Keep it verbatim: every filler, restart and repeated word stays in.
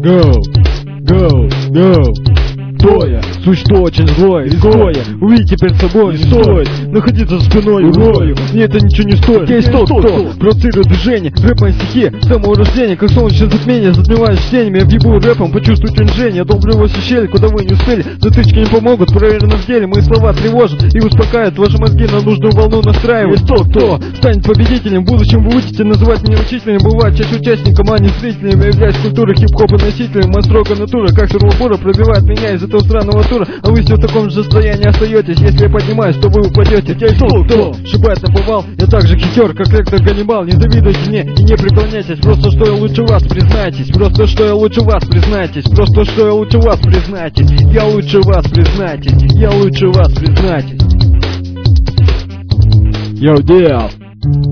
Go, go, go. Кто я? Существо очень злое, изгоя. Увидите перед собой, не стоит находиться за спиной урою. Мне это ничего не стоит. Я исток, кто провоцирует движение. Рэп моей стихи, с самого рождения. Как солнечное затмение, затмеваю чтением. Я въебу рэпом, почувствуйте унижение. Я долблю вас в щель, куда вы не успели. Затычки не помогут, проверено в деле. Мои слова тревожат и успокаивают ваши мозги, на нужную волну настраивают. Я исток, кто станет победителем. В будущем вы учите называть меня учителем. Бывает часть участником, а не зрителем. Я являюсь культурой хип-хопа носителем. Моя строгая натура, как шуруба пробивает меня из этого странного тура. А вы все в таком же состоянии остаетесь. Если я поднимаюсь, то вы упадете. Я исток, кто шибает наповал. Я так же хитер, как ректор Ганнибал. Не завидуйте мне и не преклоняйтесь. Просто что я лучше вас, признайтесь. Просто что я лучше вас, признайтесь. Просто что я лучше вас, признайтесь. Я лучше вас, признайтесь. Я лучше вас, признайтесь. Yo, deal.